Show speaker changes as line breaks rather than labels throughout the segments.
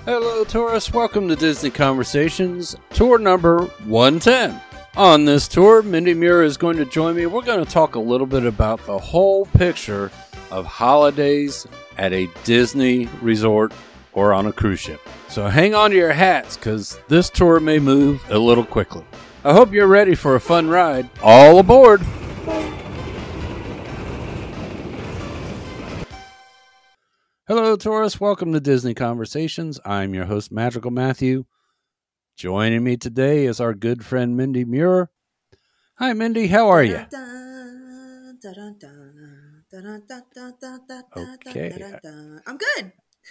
Hello, tourists. Welcome to Disney Conversations, tour number 110. On this tour, Mindy Muir is going to join me. We're going to talk a little bit about the whole picture of holidays at a Disney resort or on a cruise ship. So hang on to your hats because this tour may move a little quickly. I hope you're ready for a fun ride. All aboard! Hello, tourists. Welcome to Disney Conversations. I'm your host, Magical Matthew. Joining me today is our good friend, Mindy Muir. Hi, Mindy. How are you? Okay.
I'm good.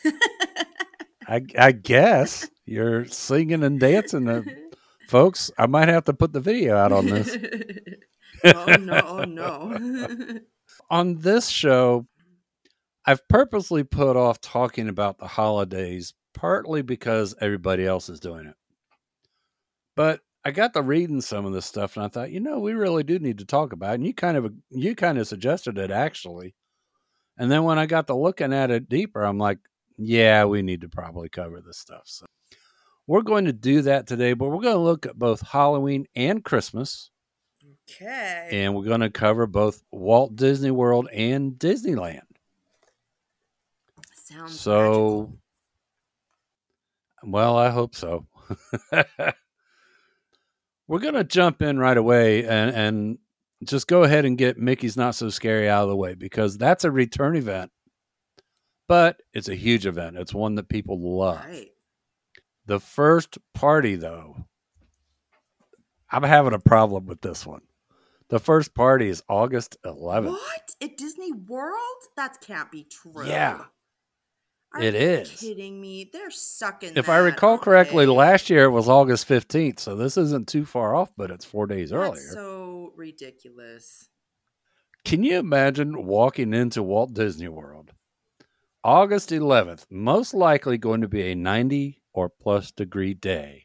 I guess you're singing and dancing. Folks, I might have to put the video out on this.
Oh, no.
On this show, I've purposely put off talking about the holidays, partly because everybody else is doing it. But I got to reading some of this stuff, and I thought, we really do need to talk about it. And you kind of suggested it, actually. And then when I got to looking at it deeper, I'm like, yeah, we need to probably cover this stuff. So we're going to do that today, but we're going to look at both Halloween and Christmas.
Okay.
And we're going to cover both Walt Disney World and Disneyland.
Sounds magical.
Well, I hope so. We're going to jump in right away and just go ahead and get Mickey's Not So Scary out of the way, because that's a return event. But it's a huge event. It's one that people love.
Right.
The first party, though, I'm having a problem with this one. The first party is August 11th.
What? At Disney World? That can't be true.
Yeah.
It is. Kidding me? They're sucking.
If I recall correctly, last year it was August 15th, so this isn't too far off, but it's 4 days earlier.
That's so ridiculous.
Can you imagine walking into Walt Disney World? August 11th, most likely going to be a 90 or plus degree day,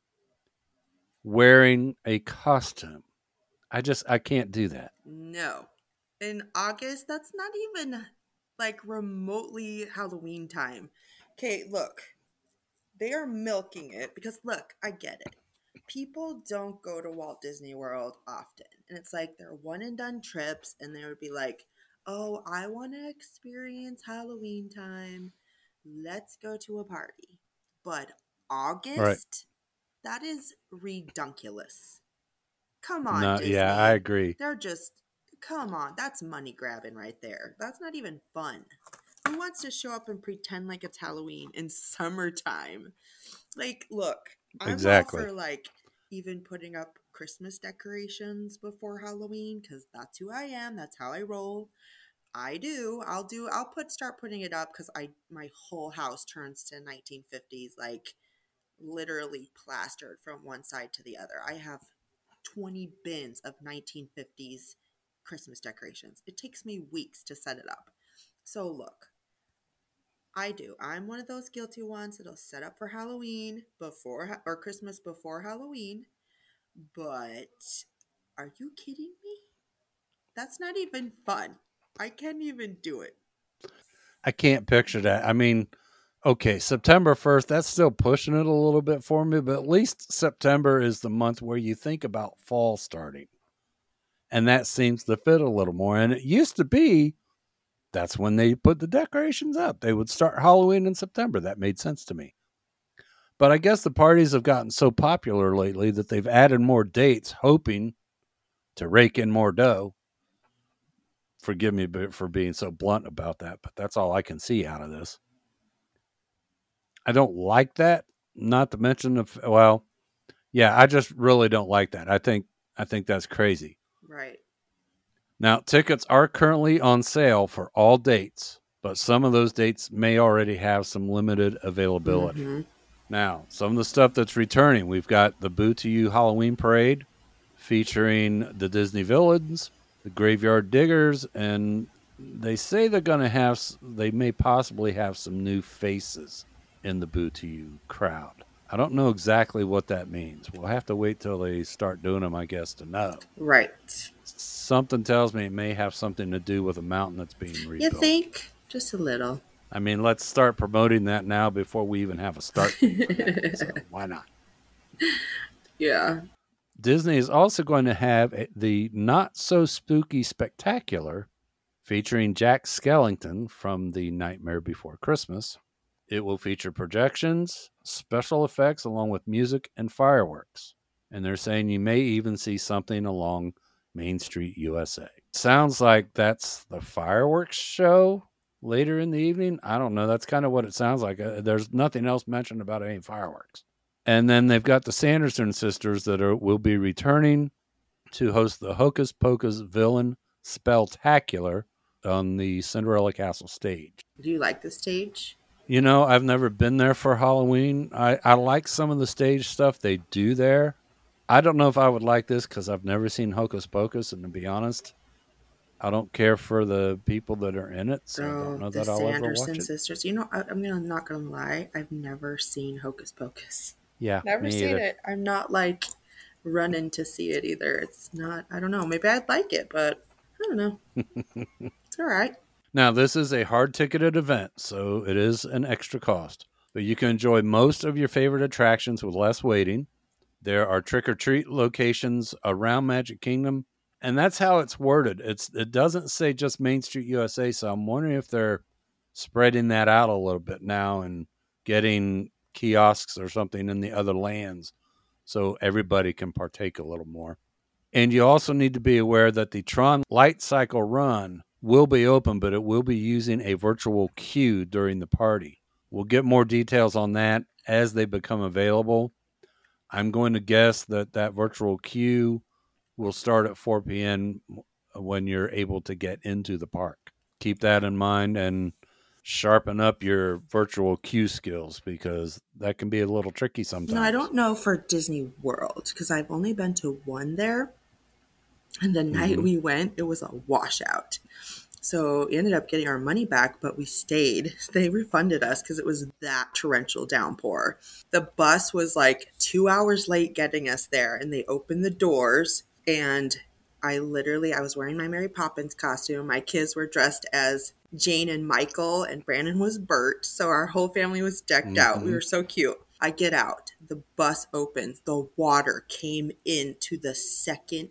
wearing a costume. I can't do that.
No. In August, that's not even like remotely Halloween time. Okay, look. They are milking it because, look, I get it. People don't go to Walt Disney World often. And it's like they're one and done trips, and they would be like, oh, I want to experience Halloween time. Let's go to a party. But August?
Right.
That is redunculous. Come on, Disney.
Yeah, I agree.
They're just, come on. That's money grabbing right there. That's not even fun. Who wants to show up and pretend like it's Halloween in summertime? Like, look, I'm all for like even putting up Christmas decorations before Halloween because that's who I am. That's how I roll. I'll start putting it up because my whole house turns to 1950s, like literally plastered from one side to the other. I have 20 bins of 1950s Christmas decorations. It takes me weeks to set it up. So look, I'm one of those guilty ones that'll set up for Halloween or Christmas before Halloween. But are you kidding me? That's not even fun. I can't even do it.
I can't picture that. I mean, okay, September 1st, that's still pushing it a little bit for me, but at least September is the month where you think about fall starting. And that seems to fit a little more. And it used to be that's when they put the decorations up. They would start Halloween in September. That made sense to me. But I guess the parties have gotten so popular lately that they've added more dates, hoping to rake in more dough. Forgive me for being so blunt about that, but that's all I can see out of this. I don't like that. Not to mention I just really don't like that. I think that's crazy.
Right.
Now, tickets are currently on sale for all dates, but some of those dates may already have some limited availability. Mm-hmm. Now, some of the stuff that's returning, we've got the Boo to You Halloween Parade featuring the Disney villains, the Graveyard Diggers, and they say they may possibly have some new faces in the Boo to You crowd. I don't know exactly what that means. We'll have to wait till they start doing them, I guess, to know.
Right.
Something tells me it may have something to do with a mountain that's being rebuilt.
You think? Just a little.
I mean, let's start promoting that now before we even have a start date for that. So why not?
Yeah.
Disney is also going to have the Not So Spooky Spectacular featuring Jack Skellington from The Nightmare Before Christmas. It will feature projections, special effects, along with music and fireworks. And they're saying you may even see something along Main Street, USA. Sounds like that's the fireworks show later in the evening. I don't know. That's kind of what it sounds like. There's nothing else mentioned about any fireworks. And then they've got the Sanderson sisters that will be returning to host the Hocus Pocus Villain Spelltacular on the Cinderella Castle stage.
Do you like the stage?
You know, I've never been there for Halloween. I like some of the stage stuff they do there. I don't know if I would like this because I've never seen Hocus Pocus, and to be honest, I don't care for the people that are in it, so I don't know that I'll ever watch it.
The Sanderson sisters. You know, I'm not gonna lie. I've never seen Hocus Pocus.
Yeah,
never seen it. I'm not like running to see it either. It's not. I don't know. Maybe I'd like it, but I don't know. It's all right.
Now, this is a hard-ticketed event, so it is an extra cost. But you can enjoy most of your favorite attractions with less waiting. There are trick-or-treat locations around Magic Kingdom, and that's how it's worded. It doesn't say just Main Street USA, so I'm wondering if they're spreading that out a little bit now and getting kiosks or something in the other lands so everybody can partake a little more. And you also need to be aware that the Tron Light Cycle Run will be open, but it will be using a virtual queue during the party. We'll get more details on that as they become available. I'm going to guess that virtual queue will start at 4 p.m. when you're able to get into the park. Keep that in mind and sharpen up your virtual queue skills because that can be a little tricky sometimes.
No, I don't know for Disney World because I've only been to one there. And the night we went, it was a washout. So we ended up getting our money back, but we stayed. They refunded us because it was that torrential downpour. The bus was like 2 hours late getting us there, and they opened the doors, and I was wearing my Mary Poppins costume. My kids were dressed as Jane and Michael, and Brandon was Bert. So our whole family was decked out. We were so cute. I get out. The bus opens. The water came into the second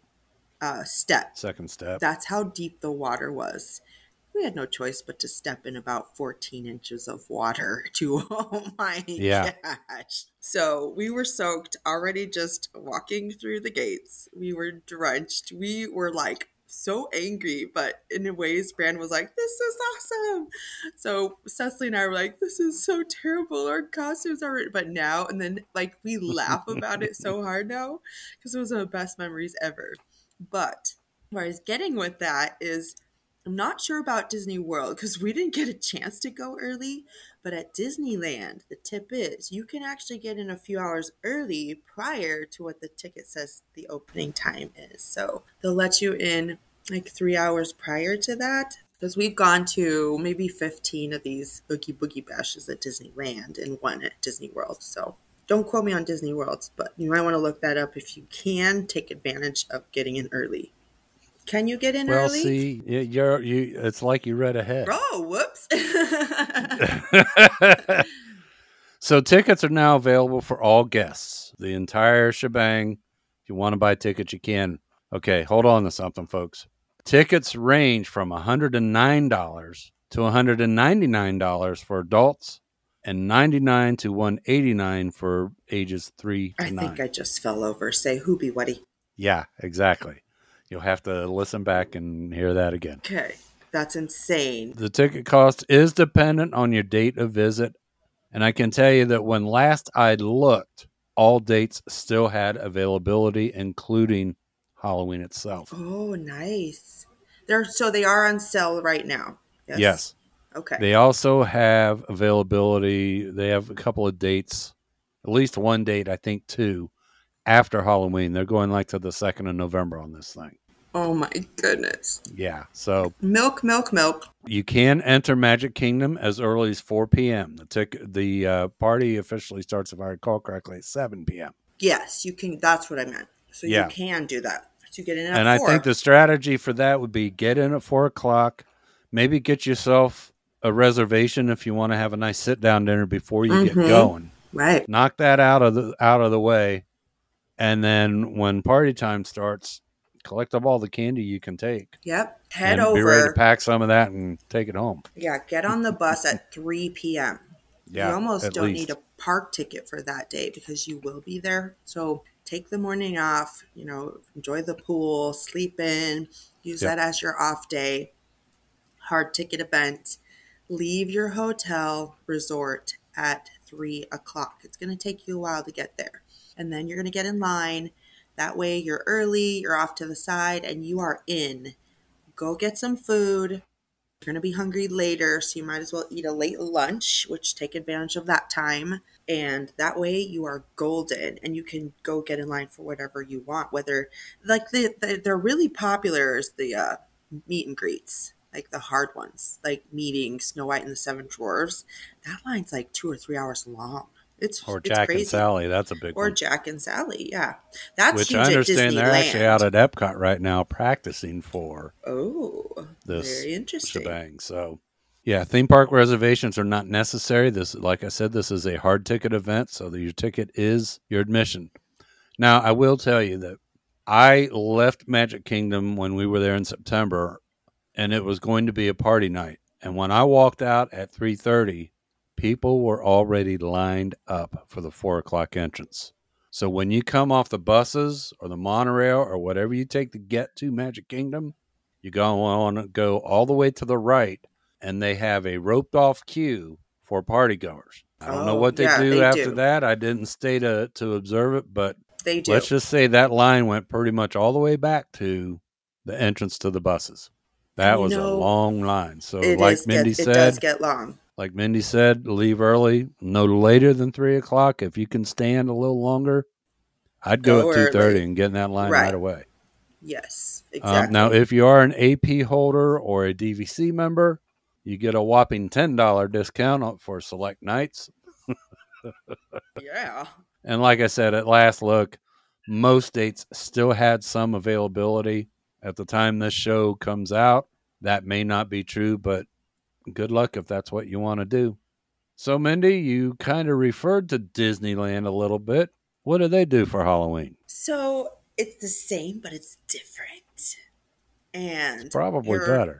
step.
Second step.
That's how deep the water was. We had no choice but to step in about 14 inches of water oh my gosh. So we were soaked already just walking through the gates. We were drenched. We were like so angry, but in a ways, Brand was like, this is awesome. So Cecily and I were like, this is so terrible. Our costumes are, but now, and then like we laugh about it so hard now because it was the best memories ever. But where I was getting with that is I'm not sure about Disney World because we didn't get a chance to go early. But at Disneyland, the tip is you can actually get in a few hours early prior to what the ticket says the opening time is. So they'll let you in like 3 hours prior to that. Because we've gone to maybe 15 of these Oogie Boogie Bashes at Disneyland and one at Disney World. So don't quote me on Disney Worlds, but you might want to look that up if you can take advantage of getting in early. Can you get in early?
Well, see, it's like you read ahead.
Oh, whoops.
So tickets are now available for all guests. The entire shebang. If you want to buy tickets, you can. Okay, hold on to something, folks. Tickets range from $109 to $199 for adults and $99 to $189 for ages 3 to 9.
I think I just fell over. Say hoobie wuddy.
Yeah, exactly. You'll have to listen back and hear that again.
Okay, that's insane.
The ticket cost is dependent on your date of visit, and I can tell you that when last I looked, all dates still had availability, including Halloween itself.
Oh, nice. So they are on sale right now.
Yes.
Okay.
They also have availability. They have a couple of dates, at least one date, I think two, after Halloween. They're going like to the 2nd of November on this thing.
Oh my goodness.
Yeah. So
milk.
You can enter Magic Kingdom as early as 4 p.m. The party officially starts, if I recall correctly, at 7 p.m.
Yes, you can. That's what I meant. So you can do that. So you get in at 4.
And I think the strategy for that would be get in at 4 o'clock, maybe get yourself a reservation if you want to have a nice sit down dinner before you get
Mm-hmm.
going.
Right.
Knock that out of the way, and then when party time starts, collect up all the candy you can take.
Yep. Head
And be ready to
over.
pack some of that and take it home.
Yeah, get on the bus at 3 p.m. You
Yeah,
almost
at
don't need
least.
a park ticket for that day because you will be there. So take the morning off, enjoy the pool, sleep in, use
Yep.
that as your off day, hard ticket event. Leave your hotel resort at 3 o'clock. It's going to take you a while to get there. And then you're going to get in line. That way you're early, you're off to the side, and you are in. Go get some food. You're going to be hungry later, so you might as well eat a late lunch, which take advantage of that time. And that way you are golden and you can go get in line for whatever you want. Whether, like, they're really popular as the meet and greets, like the hard ones, like meeting Snow White and the Seven Dwarfs. That line's like 2 or 3 hours long.
Or
It's
Jack and
crazy.
Sally, that's a big
Or
one.
Jack and Sally, yeah. That's
Which I
huge at
understand they're actually out
Disneyland.
at Epcot right now practicing for
Oh,
this
very interesting.
shebang. So, yeah, theme park reservations are not necessary. This, like I said, this is a hard ticket event, so your ticket is your admission. Now, I will tell you that I left Magic Kingdom when we were there in September, and it was going to be a party night. And when I walked out at 3:30, people were already lined up for the 4 o'clock entrance. So when you come off the buses or the monorail or whatever you take to get to Magic Kingdom, you're going to want to go all the way to the right, and they have a roped off queue for party goers. I don't know
Oh,
what they
yeah,
do
they
after
do.
that. I didn't stay to observe it, but
They
let's
do.
just say that line went pretty much all the way back to the entrance to the buses.
And
That was a long line. So
it does get long.
like Mindy said, leave early, no later than 3 o'clock. If you can stand a little longer, I'd go
Go
at 2:30
early.
and get in that line right
Right.
away.
Yes,
Now,
exactly.
if you are an AP holder or a DVC member, you get a whopping $10 discount for select nights.
Yeah.
And like I said, at last look, most dates still had some availability at the time this show comes out. That may not be true, but good luck if that's what you want to do. So, Mindy, you kind of referred to Disneyland a little bit. What do they do for Halloween?
So it's the same, but it's different.
It's
And
probably better.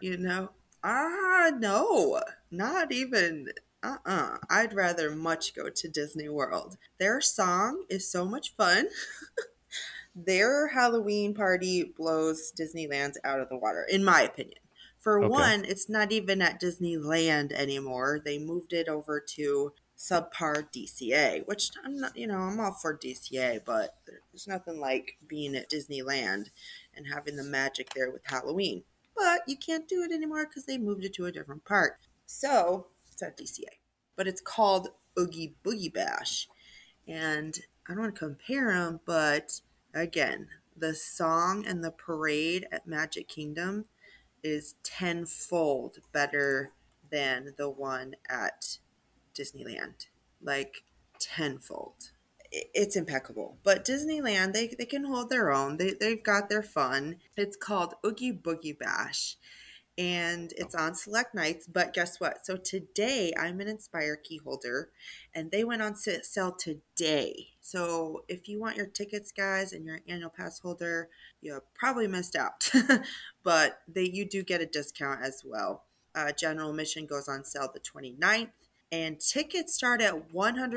no, not even. I'd rather much go to Disney World. Their song is so much fun. Their Halloween party blows Disneyland's out of the water, in my opinion. For
Okay.
one, it's not even at Disneyland anymore. They moved it over to subpar DCA, which I'm not, I'm all for DCA, but there's nothing like being at Disneyland and having the magic there with Halloween. But you can't do it anymore because they moved it to a different park. So it's at DCA, but it's called Oogie Boogie Bash. And I don't want to compare them, but again, the song and the parade at Magic Kingdom is tenfold better than the one at Disneyland. Like tenfold. It's impeccable. But Disneyland, they can hold their own. They've got their fun. It's called Oogie Boogie Bash and it's on select nights. But guess what? So today I'm an Inspire key holder and they went on sale today. So if you want your tickets, guys, and you're an annual pass holder, you probably missed out. But you do get a discount as well. General admission goes on sale the 29th and tickets start at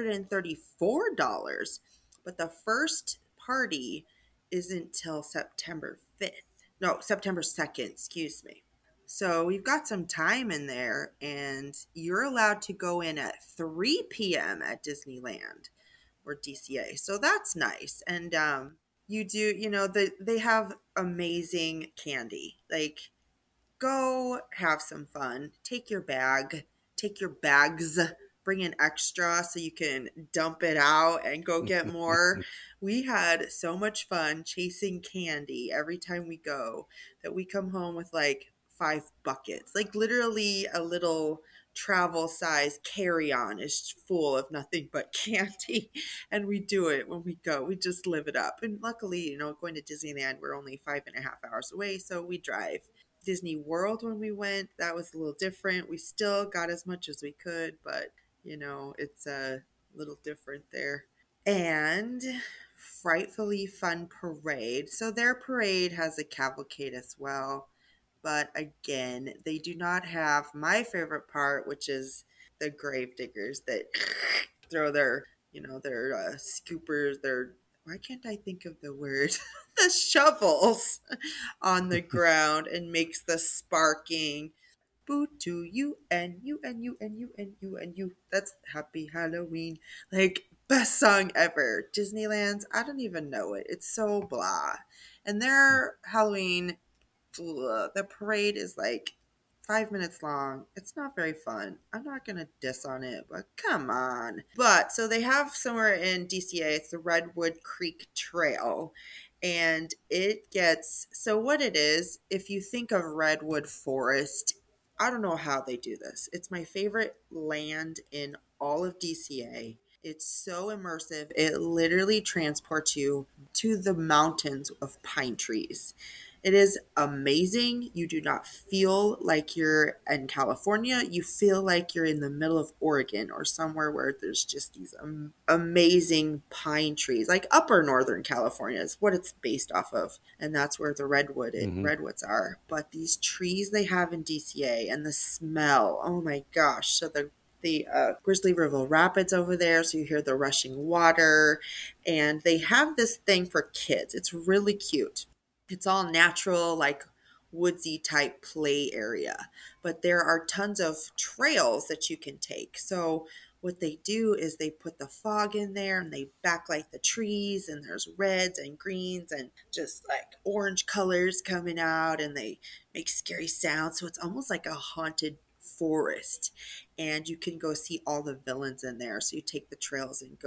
$134. But the first party isn't till September 5th. No, September 2nd, excuse me. So we've got some time in there, and you're allowed to go in at 3 p.m. at Disneyland or DCA. So that's nice. And you do, they have amazing candy. Like, go have some fun. Take your bags, bring an extra so you can dump it out and go get more. We had so much fun chasing candy every time we go that we come home with like 5 buckets. Like literally a little travel size carry on is full of nothing but candy. And we do it when we go. We just live it up. And luckily, going to Disneyland, we're only 5.5 hours away, so we drive. Disney World when we went. That was a little different. We still got as much as we could, but it's a little different there. And Frightfully Fun Parade. So their parade has a cavalcade as well. But again, they do not have my favorite part, which is the grave diggers that throw their scoopers, their, why can't I think of the word? The shovels on the ground and makes the sparking. Boo to you and you and you and you and you and you. That's Happy Halloween. Like, best song ever. Disneyland's, I don't even know it. It's so blah. And their Halloween, the parade is like 5 minutes long. It's not very fun. I'm not gonna diss on it, but come on. But so they have somewhere in DCA, it's the Redwood Creek Trail. And it gets, so what it is, if you think of Redwood Forest, I don't know how they do this. It's my favorite land in all of DCA. It's so immersive. It literally transports you to the mountains of pine trees. It is amazing. You do not feel like you're in California. You feel like you're in the middle of Oregon or somewhere where there's just these amazing pine trees. Like Upper Northern California is what it's based off of, and that's where the redwoods are. But these trees they have in DCA and the smell, oh my gosh! So the Grizzly River Rapids over there, so you hear the rushing water, and they have this thing for kids. It's really cute. It's all natural, like woodsy type play area. But there are tons of trails that you can take. So what they do is they put the fog in there and they backlight the trees, and there's reds and greens and just like orange colors coming out, and they make scary sounds. So it's almost like a haunted forest, and you can go see all the villains in there. So you take the trails and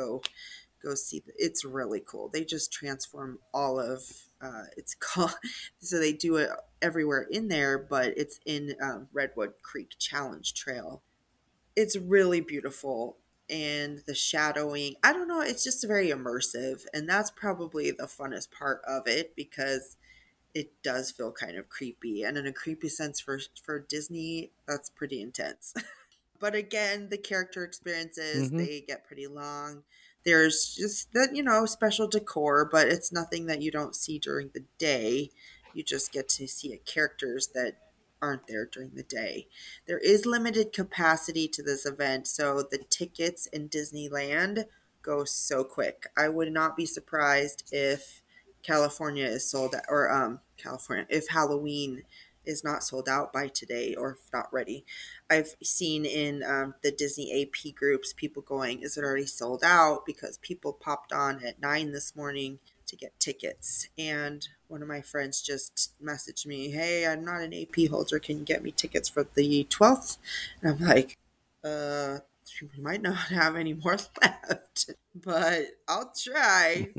go see. It's really cool. They just transform all of it's called, so they do it everywhere in there, but it's in Redwood Creek Challenge Trail. It's really beautiful, and the shadowing, I don't know, it's just very immersive, and that's probably the funnest part of it, because it does feel kind of creepy, and in a creepy sense for Disney, that's pretty intense. But again, the character experiences,
Mm-hmm.
they get pretty long. There's just that, special decor, but it's nothing that you don't see during the day. You just get to see characters that aren't there during the day. There is limited capacity to this event, so the tickets in Disneyland go so quick. I would not be surprised if California is sold, or California, if Halloween is not sold out by today, or if not ready. I've seen in the Disney AP groups people going, is it already sold out? Because people popped on at 9 this morning to get tickets. And one of my friends just messaged me, hey, I'm not an AP holder. Can you get me tickets for the 12th? And I'm like, uh, we might not have any more left, but I'll try.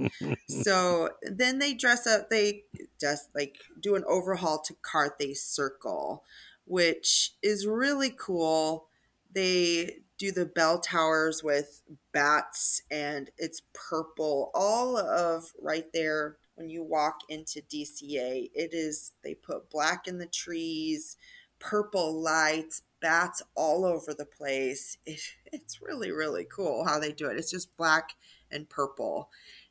So then they dress up, they just like do an overhaul to Carthay Circle, which is really cool. They do the bell towers with bats, and it's purple. All of right there when you walk into DCA, it is, they put black in the trees, purple lights, bats all over the place. It's really, really cool how they do it. It's just black and purple,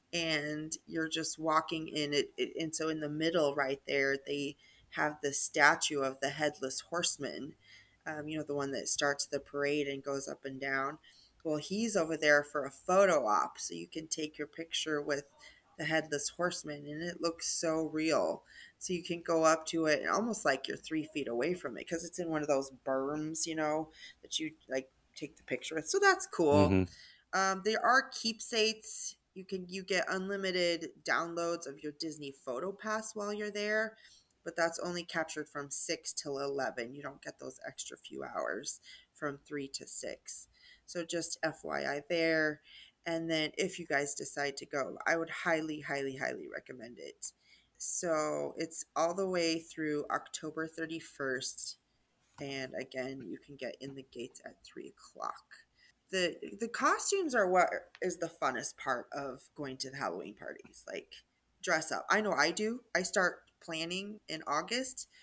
and you're just walking in it, and so in the middle right there they have the statue of the headless horseman, the one that starts the parade and goes up and down. Well, he's over there for a photo op, so you can take your picture with the headless horseman, and it looks so real. So you can go up to it and almost like you're 3 feet away from it, because it's in one of those berms, that you like take the picture with. So that's cool.
Mm-hmm.
There are keepsakes. You get unlimited downloads of your Disney Photo Pass while you're there, but that's only captured from 6 till 11. You don't get those extra few hours from 3 to 6. So just FYI there. And then if you guys decide to go, I would highly, highly, highly recommend it. So it's all the way through October 31st. And again, you can get in the gates at 3 o'clock. The costumes are what is the funnest part of going to the Halloween parties. Like, dress up. I know I do. I start planning in August,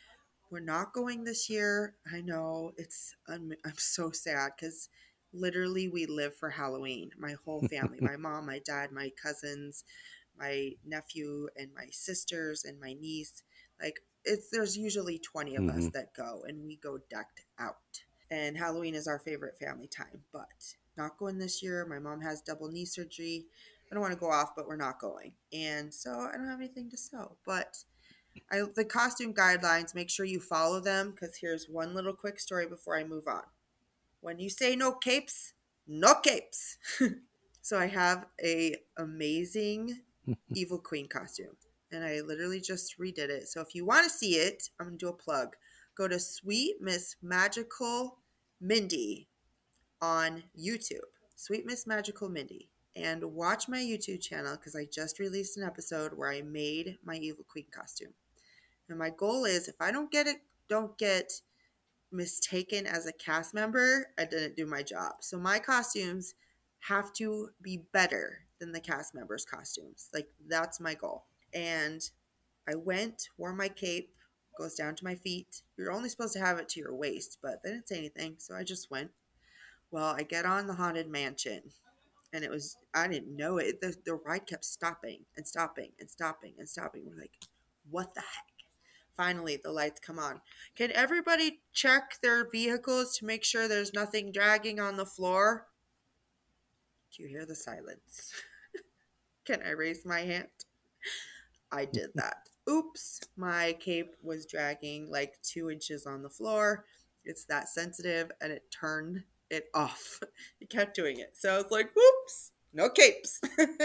We're not going this year. I know I'm so sad because literally we live for Halloween. My whole family, my mom, my dad, my cousins, my nephew, and my sisters, and my niece. Like, there's usually 20 of us
Mm-hmm.
that go, and we go decked out. And Halloween is our favorite family time, but not going this year. My mom has double knee surgery. I don't want to go off, but we're not going. And so I don't have anything to sew. But the costume guidelines, make sure you follow them, because here's one little quick story before I move on. When you say no capes, no capes. So I have a amazing Evil Queen costume, and I literally just redid it. So if you want to see it, I'm gonna do a plug. Go to Sweet Miss Magical Mindy on YouTube. Sweet Miss Magical Mindy. And watch my YouTube channel because I just released an episode where I made my Evil Queen costume. And my goal is, if I don't get mistaken as a cast member, I didn't do my job. So my costumes have to be better than the cast members' costumes. Like, that's my goal. And I went, wore my cape, goes down to my feet. You're only supposed to have it to your waist, but they didn't say anything, so I just went. Well, I get on the Haunted Mansion, and I didn't know it. The ride kept stopping and stopping and stopping and stopping. We're like, what the heck? Finally, the lights come on. Can everybody check their vehicles to make sure there's nothing dragging on the floor? Do you hear the silence? Can I raise my hand? I did that. Oops, my cape was dragging like 2 inches on the floor. It's that sensitive, and it turned it off. It kept doing it. So I was like, whoops, no capes.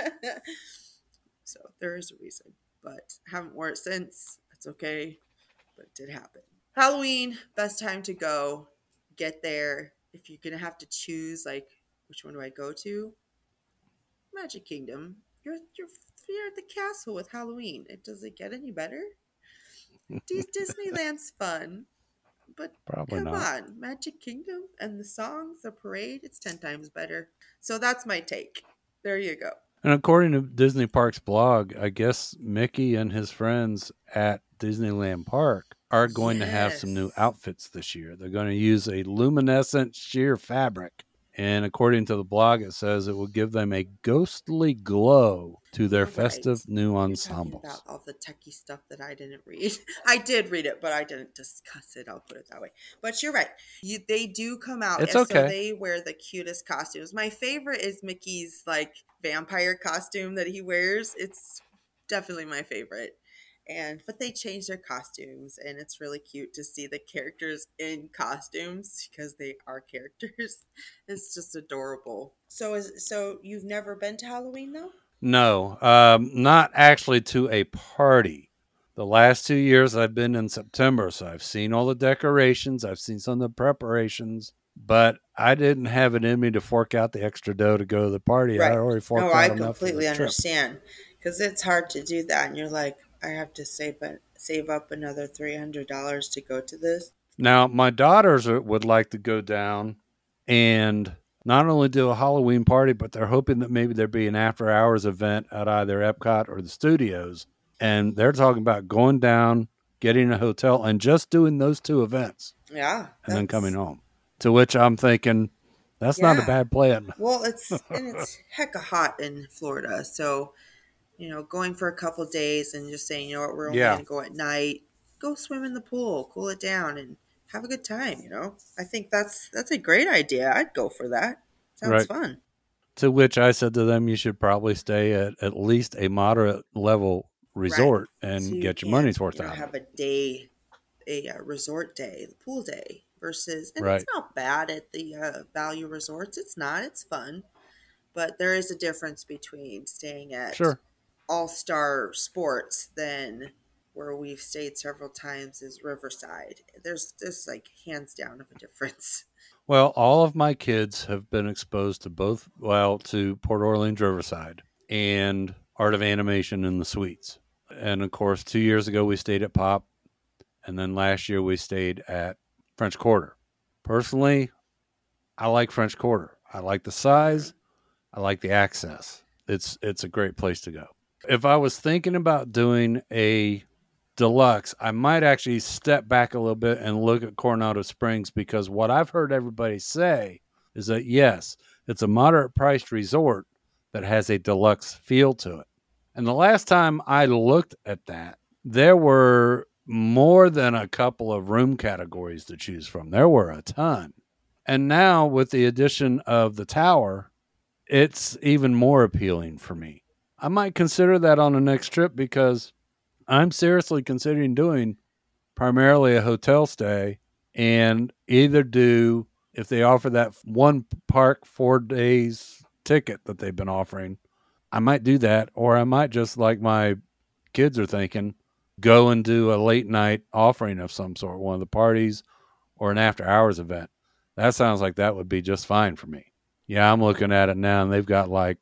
So there is a reason, but haven't worn it since. That's okay, but it did happen. Halloween, best time to go. Get there. If you're gonna have to choose, like, which one do I go to? Magic Kingdom. You're at the castle with Halloween. Does it get any better? Disneyland's fun, but
Probably
come
not.
on, Magic Kingdom and the songs, the parade, it's 10 times better. So that's my take. There you go.
And according to Disney Parks blog, I guess Mickey and his friends at Disneyland Park are going to have some new
Yes.
outfits this year. They're going to use a luminescent sheer fabric. And according to the blog, it says it will give them a ghostly glow to their
You're right.
festive new
You're talking about
ensembles.
all the techie stuff that I didn't read. I did read it, but I didn't discuss it. I'll put it that way. But you're right. They do come out,
It's
and so
okay.
they wear the cutest costumes. My favorite is Mickey's like vampire costume that he wears. It's definitely my favorite. But they change their costumes, and it's really cute to see the characters in costumes because they are characters. It's just adorable. So you've never been to Halloween though?
No, not actually to a party. The last 2 years I've been in September, so I've seen all the decorations, I've seen some of the preparations, but I didn't have it in me to fork out the extra dough to go to the party. I
Right.
already
No,
forked
I
out enough for
completely
this trip.
understand because it's hard to do that, and you're like, I have to save up another $300 to go to this.
Now, my daughters would like to go down and not only do a Halloween party, but they're hoping that maybe there'd be an after hours event at either Epcot or the studios. And they're talking about going down, getting a hotel, and just doing those two events
Yeah,
and then coming home. To which I'm thinking, that's not a
yeah.
bad plan.
Well, it's hecka hot in Florida, so going for a couple days and just saying, we're only
Yeah,
going to go at night, go swim in the pool, cool it down, and have a good time. I think that's a great idea. I'd go for that. Sounds
right.
fun.
To which I said to them, you should probably stay at least a moderate level
Right.
resort
So
and
you
get your money's
can,
worth out of
have
it.
a day, a resort day, the pool day versus, and it's
Right.
not bad at the value resorts. It's not, it's fun. But there is a difference between staying at
Sure.
All Star Sports than where we've stayed several times is Riverside. There's like hands down of a difference.
Well, all of my kids have been exposed to both, well, to Port Orleans Riverside and Art of Animation in the Suites. And of course, 2 years ago, we stayed at Pop. And then last year, we stayed at French Quarter. Personally, I like French Quarter. I like the
Mm-hmm.
size, I like the access. It's a great place to go. If I was thinking about doing a deluxe, I might actually step back a little bit and look at Coronado Springs, because what I've heard everybody say is that, yes, it's a moderate priced resort that has a deluxe feel to it. And the last time I looked at that, there were more than a couple of room categories to choose from. There were a ton. And now with the addition of the tower, it's even more appealing for me. I might consider that on the next trip, because I'm seriously considering doing primarily a hotel stay, and either do, if they offer that one park 4 days ticket that they've been offering, I might do that, or I might just, like my kids are thinking, go and do a late night offering of some sort, one of the parties or an after hours event. That sounds like that would be just fine for me. Yeah, I'm looking at it now, and they've got like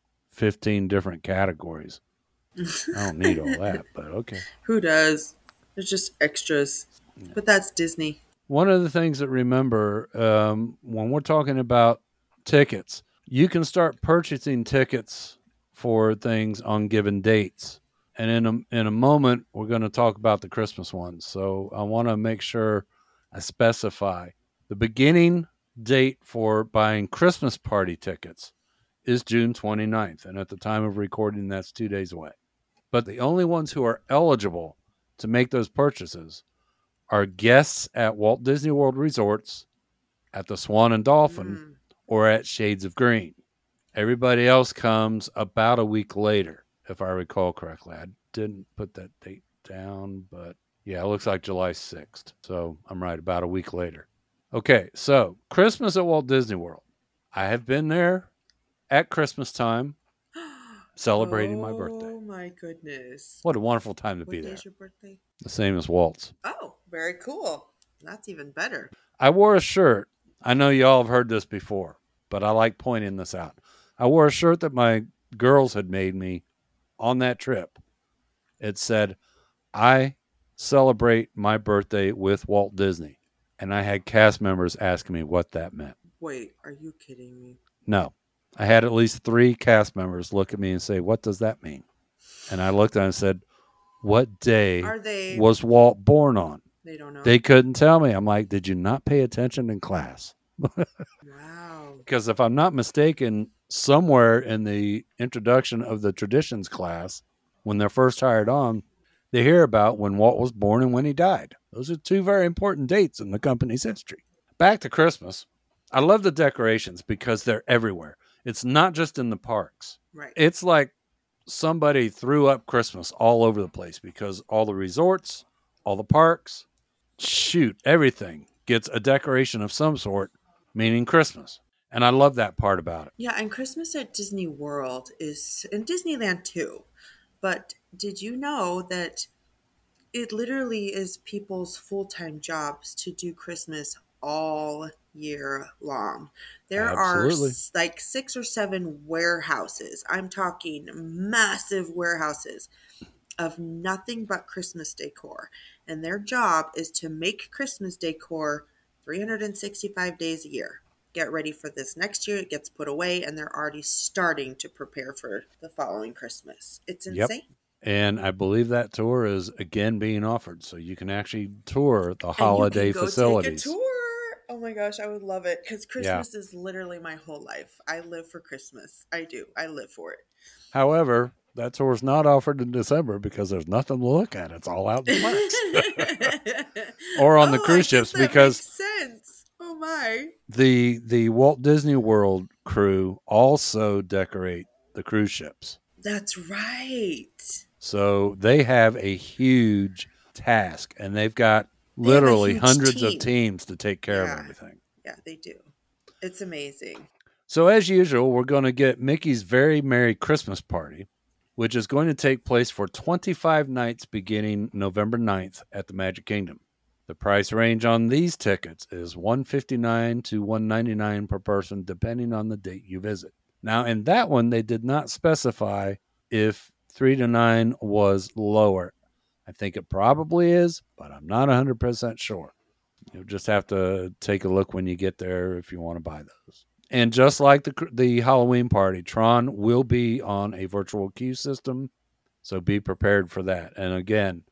15 different categories. I don't need all that, but okay.
Who does? There's just extras. Yeah. But that's Disney.
One of the things that remember, when we're talking about tickets, you can start purchasing tickets for things on given dates. And in a moment, we're going to talk about the Christmas ones. So I want to make sure I specify the beginning date for buying Christmas party tickets is June 29th. And at the time of recording, that's 2 days away. But the only ones who are eligible to make those purchases are guests at Walt Disney World Resorts, at the Swan and Dolphin, or at Shades of Green. Everybody else comes about a week later, if I recall correctly. I didn't put that date down, but yeah, it looks like July 6th. So I'm right, about a week later. Okay, so Christmas at Walt Disney World. I have been there at Christmas time, celebrating my birthday.
Oh my goodness.
What a wonderful time to be there.
What day is your birthday?
The same as Walt's.
Oh, very cool. That's even better.
I wore a shirt. I know y'all have heard this before, but I like pointing this out. I wore a shirt that my girls had made me on that trip. It said, "I celebrate my birthday with Walt Disney." And I had cast members asking me what that meant.
Wait, are you kidding me?
No. I had at least 3 cast members look at me and say, "What does that mean?" And I looked at them and said, "What day was Walt born on?"
They don't know.
They couldn't tell me. I'm like, "Did you not pay attention in class?"
Wow.
Because if I'm not mistaken, somewhere in the introduction of the traditions class, when they're first hired on, they hear about when Walt was born and when he died. Those are 2 very important dates in the company's history. Back to Christmas. I love the decorations because they're everywhere. It's not just in the parks.
Right.
It's like somebody threw up Christmas all over the place, because all the resorts, all the parks, everything gets a decoration of some sort, meaning Christmas. And I love that part about it.
Yeah, and Christmas at Disney World is, in Disneyland too. But did you know that it literally is people's full-time jobs to do Christmas all year long? There
Absolutely.
are like 6 or 7 warehouses. I'm talking massive warehouses of nothing but Christmas decor. And their job is to make Christmas decor 365 days a year. Get ready for this next year. It gets put away, and they're already starting to prepare for the following Christmas. It's insane.
Yep. And I believe that tour is again being offered, so you can actually tour the holiday facilities.
Take a tour. Oh my gosh, I would love it, because Christmas is literally my whole life. I live for Christmas. I do. I live for it.
However, that tour is not offered in December because there's nothing to look at. It's all out in the parks. Or on the cruise ships, because
makes sense. Oh my.
The Walt Disney World crew also decorate the cruise ships.
That's right.
So they have a huge task, and they've got literally hundreds of teams to take care of everything.
Yeah, they do. It's amazing.
So as usual, we're going to get Mickey's Very Merry Christmas Party, which is going to take place for 25 nights beginning November 9th at the Magic Kingdom. The price range on these tickets is $159 to $199 per person, depending on the date you visit. Now, in that one, they did not specify if 3 to 9 was lower. I think it probably is, but I'm not 100% sure. You'll just have to take a look when you get there if you want to buy those. And just like the Halloween party, Tron will be on a virtual queue system, so be prepared for that. And again,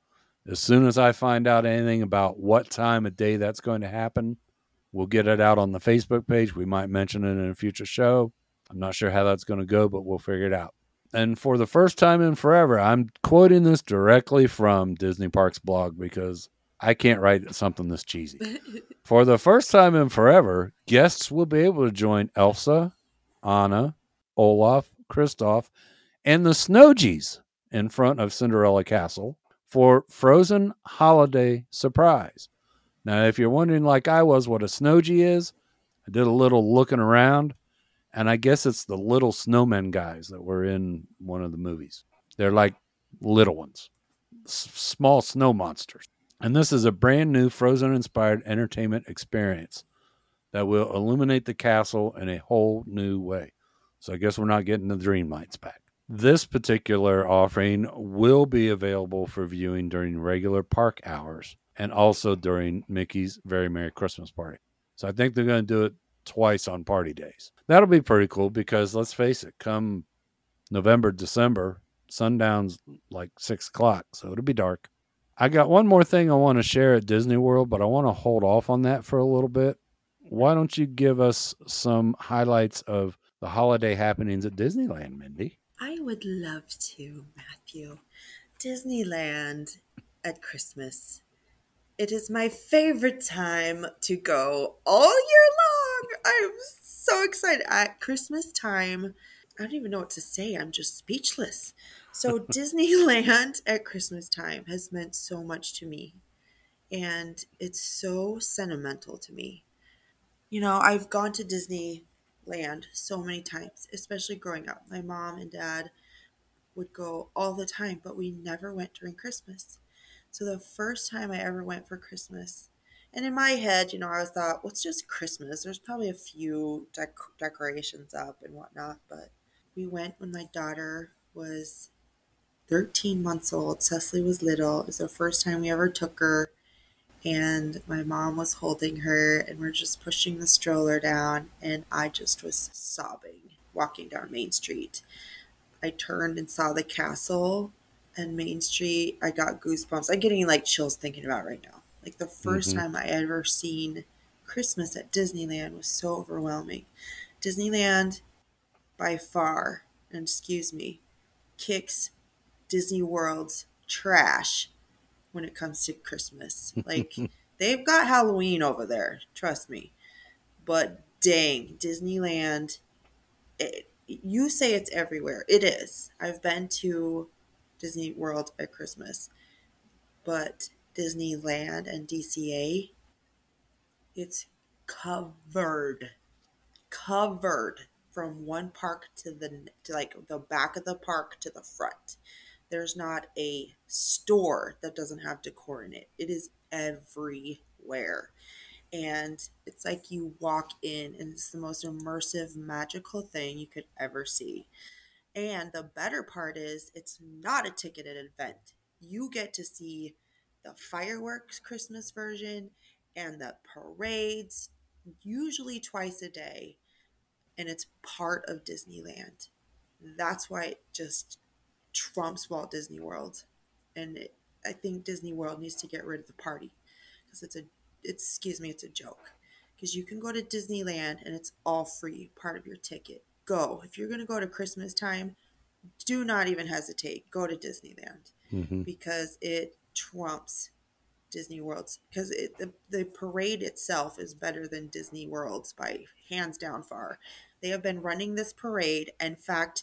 As soon as I find out anything about what time of day that's going to happen, we'll get it out on the Facebook page. We might mention it in a future show. I'm not sure how that's going to go, but we'll figure it out. And for the first time in forever, I'm quoting this directly from Disney Parks blog because I can't write something this cheesy. For the first time in forever, guests will be able to join Elsa, Anna, Olaf, Kristoff, and the Snowgies in front of Cinderella Castle for Frozen Holiday Surprise. Now, if you're wondering, like I was, what a Snowgie is, I did a little looking around, and I guess it's the little snowmen guys that were in one of the movies. They're like little ones, small snow monsters. And this is a brand new Frozen-inspired entertainment experience that will illuminate the castle in a whole new way. So I guess we're not getting the Dream Lights back. This particular offering will be available for viewing during regular park hours and also during Mickey's Very Merry Christmas Party. So I think they're going to do it twice on party days. That'll be pretty cool because let's face it, come November, December, sundown's like 6 o'clock, so it'll be dark. I got one more thing I want to share at Disney World, but I want to hold off on that for a little bit. Why don't you give us some highlights of the holiday happenings at Disneyland, Mindy?
I would love to, Matthew. Disneyland at Christmas. It is my favorite time to go all year long. I'm so excited. At Christmas time, I don't even know what to say. I'm just speechless. So, Disneyland at Christmas time has meant so much to me. And it's so sentimental to me. You know, I've gone to Disneyland so many times, especially growing up. My mom and dad would go all the time, but we never went during Christmas. So the first time I ever went for Christmas, and in my head, you know, I thought, well, it's just Christmas. There's probably a few decorations up and whatnot, but we went when my daughter was 13 months old. Cecily was little. It was the first time we ever took her, and my mom was holding her, and we're just pushing the stroller down, and I just was sobbing walking down Main Street. I turned and saw the castle and Main Street. I got goosebumps. I'm getting like chills thinking about it right now. Like the first time I ever seen Christmas at Disneyland was so overwhelming. Disneyland, by far, and excuse me, kicks Disney World's trash when it comes to Christmas. Like they've got Halloween over there, trust me. But dang, Disneyland, you say it's everywhere. It is. I've been to Disney World at Christmas, but Disneyland and DCA, it's covered, covered from one park to like the back of the park to the front. There's not a store that doesn't have decor in it. It is everywhere. And it's like you walk in and it's the most immersive, magical thing you could ever see. And the better part is it's not a ticketed event. You get to see the fireworks Christmas version and the parades, usually twice a day, and it's part of Disneyland. That's why it just trumps Walt Disney World. And I think Disney World needs to get rid of the party because it's a joke. Because you can go to Disneyland and it's all free, part of your ticket. Go. If you're going to go to Christmas time, do not even hesitate. Go to Disneyland because it trumps Disney World's. Because the parade itself is better than Disney World's by hands down far. They have been running this parade. In fact,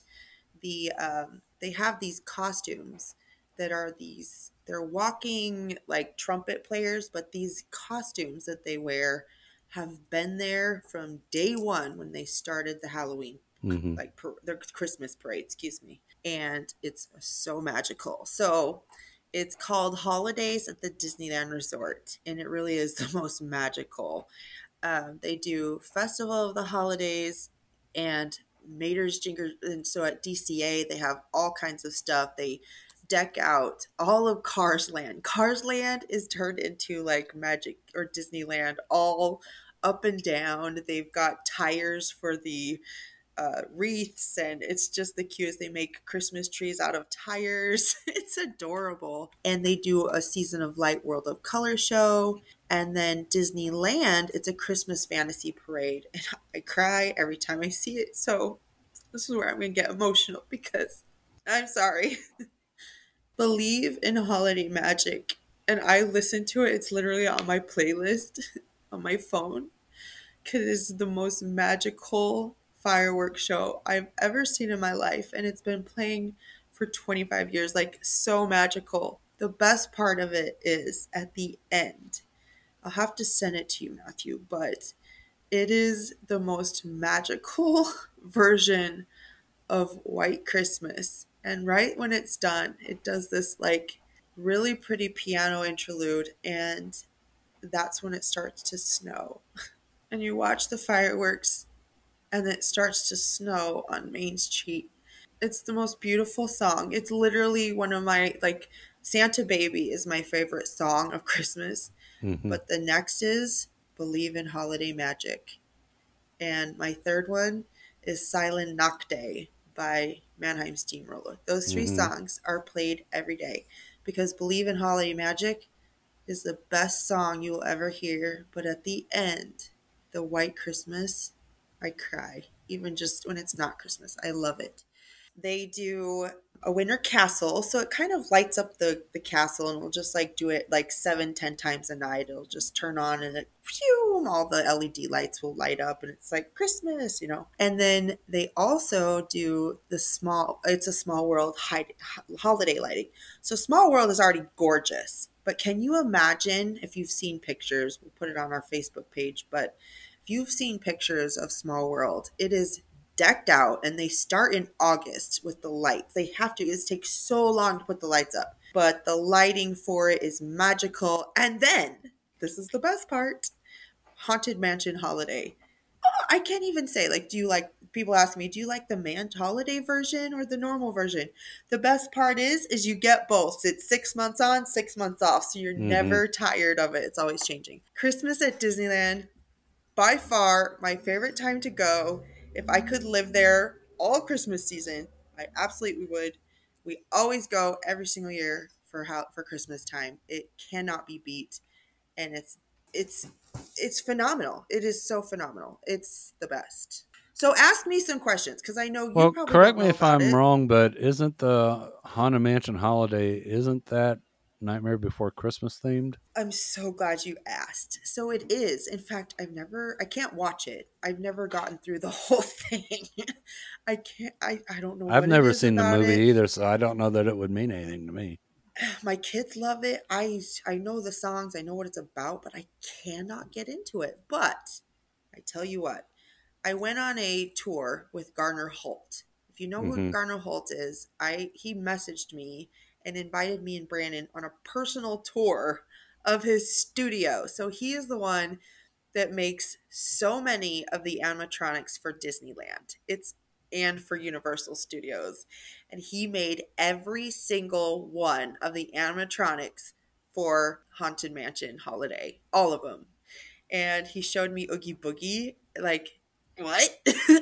they have these costumes that are they're walking like trumpet players, but these costumes that they wear have been there from day one when they started the Halloween, like their Christmas parade, excuse me. And it's so magical. So it's called Holidays at the Disneyland Resort, and it really is the most magical. They do Festival of the Holidays and Mater's Jingers. And so at DCA, they have all kinds of stuff. They deck out all of Cars Land. Cars Land is turned into like Magic or Disneyland, all up and down. They've got tires for the wreaths, and it's just the cutest. They make Christmas trees out of tires. It's adorable. And they do a Season of Light World of Color show. And then Disneyland, it's a Christmas fantasy parade. And I cry every time I see it. So this is where I'm going to get emotional because I'm sorry. Believe in Holiday Magic. And I listen to it. It's literally on my playlist on my phone because it's the most magical fireworks show I've ever seen in my life. And it's been playing for 25 years. Like, so magical. The best part of it is at the end. I'll have to send it to you, Matthew, but it is the most magical version of White Christmas. And right when it's done, it does this like really pretty piano interlude, and that's when it starts to snow. And you watch the fireworks, and it starts to snow on Main Street. It's the most beautiful song. It's literally one of my, like, Santa Baby is my favorite song of Christmas.
Mm-hmm.
But the next is Believe in Holiday Magic. And my third one is Silent Nacht Day by Mannheim Steamroller. Those three
Mm-hmm.
songs are played every day because Believe in Holiday Magic is the best song you will ever hear. But at the end, the White Christmas, I cry. Even just when it's not Christmas. I love it. They do a winter castle, so it kind of lights up the castle, and we'll just like do it like 7, 10 times a night. It'll just turn on, and it phew, and all the LED lights will light up, and it's like Christmas. And then they also do the small it's a Small World holiday lighting. So Small World is already gorgeous, but can you imagine, if you've seen pictures, we'll put it on our Facebook page, but if you've seen pictures of Small World, it is decked out, and they start in August with the lights. They have to, it takes so long to put the lights up, but the lighting for it is magical. And then, this is the best part, Haunted Mansion Holiday. I can't even say, like, do you like, people ask me, do you like the holiday version or the normal version? The best part is you get both. It's 6 months on, 6 months off, so you're
Mm-hmm.
never tired of it. It's always changing. Christmas at Disneyland, by far my favorite time to go. If I could live there all Christmas season, I absolutely would. We always go every single year for Christmas time. It cannot be beat, and it's it's phenomenal. It is so phenomenal. It's the best. So ask me some questions because I know you
Well,
probably
correct
don't
me
know
if
about
I'm
it.
wrong, but isn't the Haunted Mansion Holiday, isn't that Nightmare Before Christmas themed?
I'm so glad you asked. So it is. In fact, I can't watch it. I've never gotten through the whole thing. I can't, I don't know
I've
what it
never
is
seen the
about
movie
it.
either, so I don't know that it would mean anything to me.
My kids love it. I know the songs, I know what it's about, but I cannot get into it. But I tell you what, I went on a tour with Garner Holt. If you know who
Mm-hmm.
Garner Holt is, I he messaged me and invited me and Brandon on a personal tour of his studio. So he is the one that makes so many of the animatronics for Disneyland. It's and for Universal Studios. And he made every single one of the animatronics for Haunted Mansion Holiday. All of them. And he showed me Oogie Boogie. Like, what?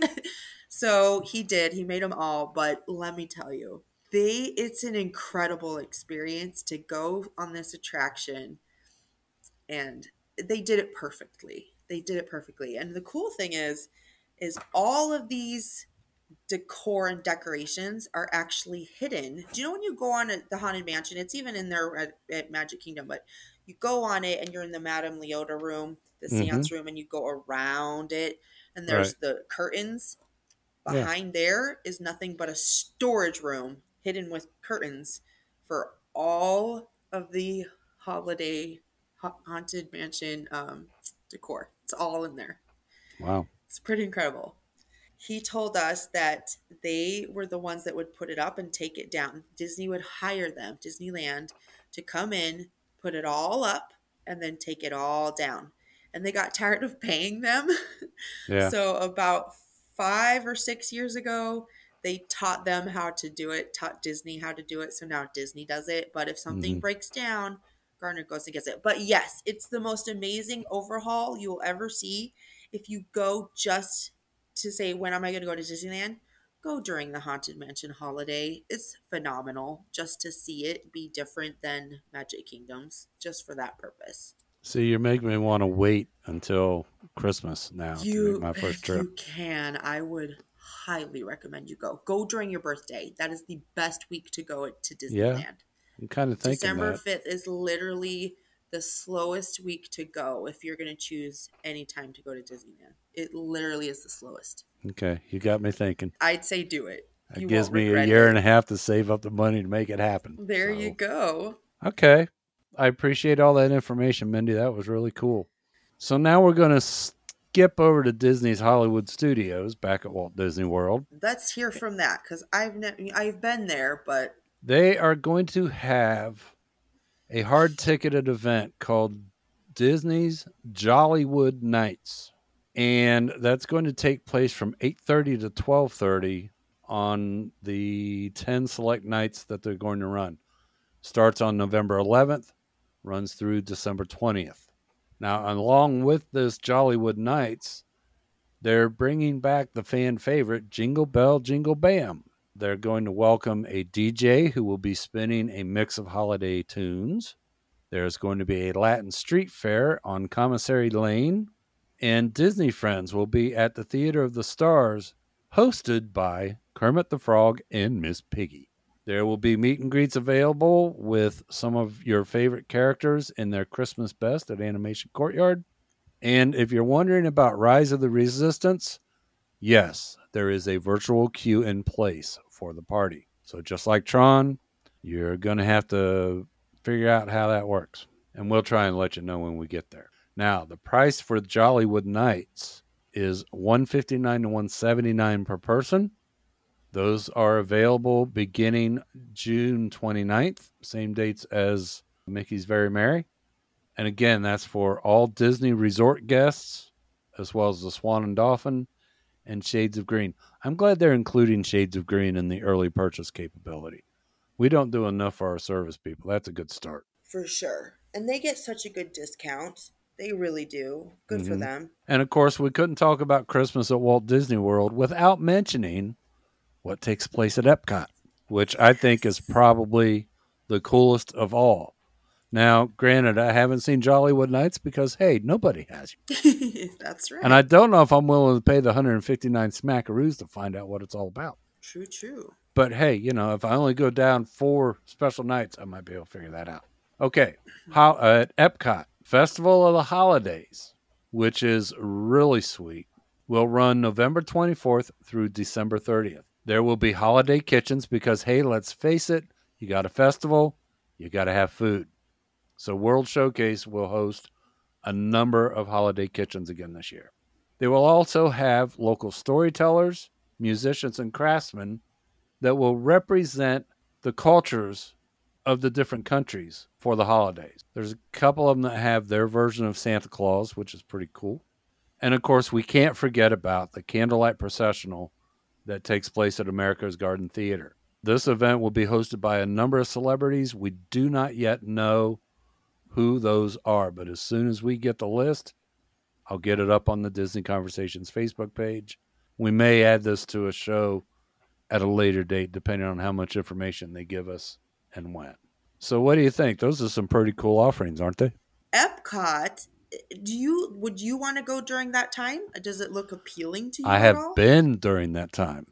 So he did. He made them all. But let me tell you, it's an incredible experience to go on this attraction, and they did it perfectly. They did it perfectly. And the cool thing is all of these decor and decorations are actually hidden. Do you know when you go on the Haunted Mansion? It's even in there at Magic Kingdom, but you go on it and you're in the Madame Leota room, the
Mm-hmm.
seance room, and you go around it, and
Right.
there's the curtains.
Yeah.
Behind there is nothing but a storage room hidden with curtains for all of the holiday Haunted Mansion decor. It's all in there.
Wow.
It's pretty incredible. He told us that they were the ones that would put it up and take it down. Disney would hire them, Disneyland, to come in, put it all up, and then take it all down. And they got tired of paying them.
Yeah.
So, about 5 or 6 years ago, they taught them how to do it, taught Disney how to do it. So now Disney does it. But if something
Mm-hmm.
breaks down, Garner goes and gets it. But yes, it's the most amazing overhaul you will ever see if you go just to say, when am I going to go to Disneyland? Go during the Haunted Mansion holiday. It's phenomenal just to see it be different than Magic Kingdoms, just for that purpose.
See, you're making me want to wait until Christmas now to make
You
my first trip.
you can. I would highly recommend you go. Go during your birthday. That is the best week to go to
Yeah,
Disneyland.
I'm kind of thinking
December
that.
5th is literally the slowest week to go if you're going to choose any time to go to Disneyland. It literally is the slowest.
Okay, you got me thinking.
I'd say do it.
It
You
gives
won't
me a
regret
year and
it.
a half to save up the money to make it happen.
There you
So,
go.
okay. I appreciate all that information, Mindy. That was really cool. So now we're going to skip over to Disney's Hollywood Studios back at Walt Disney World.
Let's hear from that because I've been there, but
They are going to have a hard ticketed event called Disney's Jollywood Nights. And that's going to take place from 8:30 to 12:30 on the 10 select nights that they're going to run. Starts on November 11th, runs through December 20th. Now, along with this Jollywood Nights, they're bringing back the fan favorite Jingle Bell Jingle Bam. They're going to welcome a DJ who will be spinning a mix of holiday tunes. There's going to be a Latin street fair on Commissary Lane, and Disney Friends will be at the Theater of the Stars, hosted by Kermit the Frog and Miss Piggy. There will be meet and greets available with some of your favorite characters in their Christmas best at Animation Courtyard. And if you're wondering about Rise of the Resistance, yes, there is a virtual queue in place for the party. So just like Tron, you're going to have to figure out how that works. And we'll try and let you know when we get there. Now, the price for Jollywood Nights is $159 to $179 per person. Those are available beginning June 29th, same dates as Mickey's Very Merry. And again, that's for all Disney resort guests, as well as the Swan and Dolphin and Shades of Green. I'm glad they're including Shades of Green in the early purchase capability. We don't do enough for our service people. That's a good start.
for sure. And they get such a good discount. They really do. Good for
Mm-hmm.
them.
And of course, we couldn't talk about Christmas at Walt Disney World without mentioning what takes place at Epcot, which I think is probably the coolest of all. Now, granted, I haven't seen Jollywood Nights because, hey, nobody has.
That's right.
And I don't know if I'm willing to pay the 159 smackaroos to find out what it's all about.
True.
But hey, if I only go down 4 special nights, I might be able to figure that out. Okay, at Epcot, Festival of the Holidays, which is really sweet, will run November 24th through December 30th. There will be holiday kitchens because, hey, let's face it, you got a festival, you got to have food. So World Showcase will host a number of holiday kitchens again this year. They will also have local storytellers, musicians, and craftsmen that will represent the cultures of the different countries for the holidays. There's a couple of them that have their version of Santa Claus, which is pretty cool. And of course, we can't forget about the Candlelight Processional that takes place at America's Garden Theater. This event will be hosted by a number of celebrities. We do not yet know who those are, but as soon as we get the list, I'll get it up on the Disney Conversations Facebook page. We may add this to a show at a later date, depending on how much information they give us and when. So, what do you think? Those are some pretty cool offerings, aren't they?
Epcot, would you want to go during that time? Does it look appealing to
I
you at
have
all?
been during that time.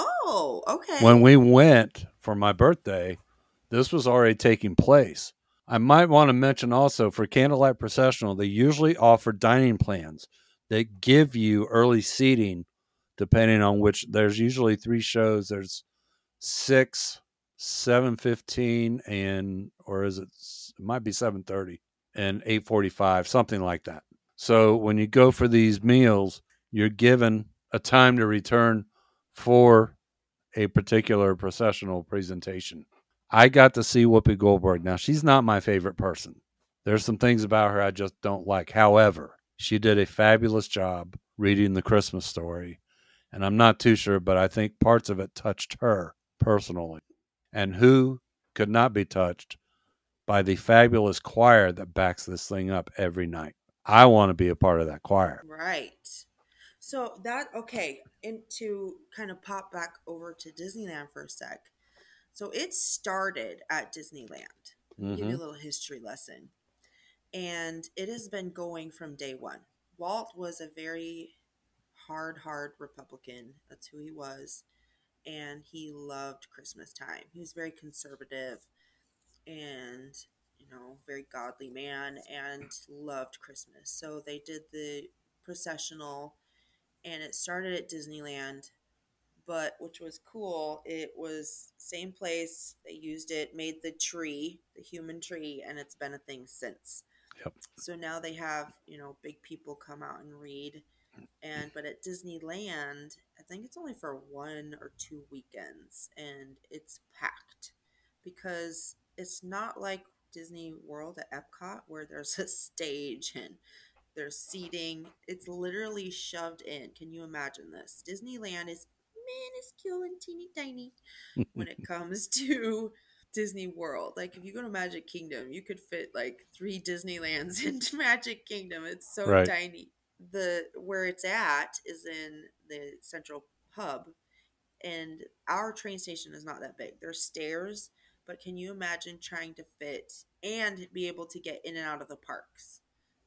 Oh, okay.
When we went for my birthday, this was already taking place. I might want to mention also for Candlelight Processional, they usually offer dining plans that give you early seating depending on which. There's usually 3 shows. There's 6, 7:15, or is it might be 7:30 and 8:45, something like that. So when you go for these meals, you're given a time to return for a particular processional presentation. I got to see Whoopi Goldberg. Now, she's not my favorite person. There's some things about her I just don't like. However, she did a fabulous job reading the Christmas story. And I'm not too sure, but I think parts of it touched her personally. And who could not be touched by the fabulous choir that backs this thing up every night? I want to be a part of that choir.
Right. So that okay, and to kind of pop back over to Disneyland for a sec. So it started at Disneyland. Let me give you
Mm-hmm.
a little history lesson. And it has been going from day one. Walt was a very hard Republican. That's who he was. And he loved Christmas time. He was very conservative and, very godly man and loved Christmas. So they did the processional and it started at Disneyland, but which was cool. It was same place. They used it, made the tree, the human tree, and it's been a thing since.
Yep.
So now they have, big people come out and read. But at Disneyland, I think it's only for 1 or 2 weekends and it's packed because it's not like Disney World at Epcot where there's a stage and there's seating. It's literally shoved in. Can you imagine this? Disneyland is minuscule and teeny tiny when it comes to Disney World. Like if you go to Magic Kingdom, you could fit like 3 Disneylands into Magic Kingdom. It's so
Right.
tiny. The where it's at is in the central hub, and our train station is not that big. There's stairs, but can you imagine trying to fit and be able to get in and out of the parks?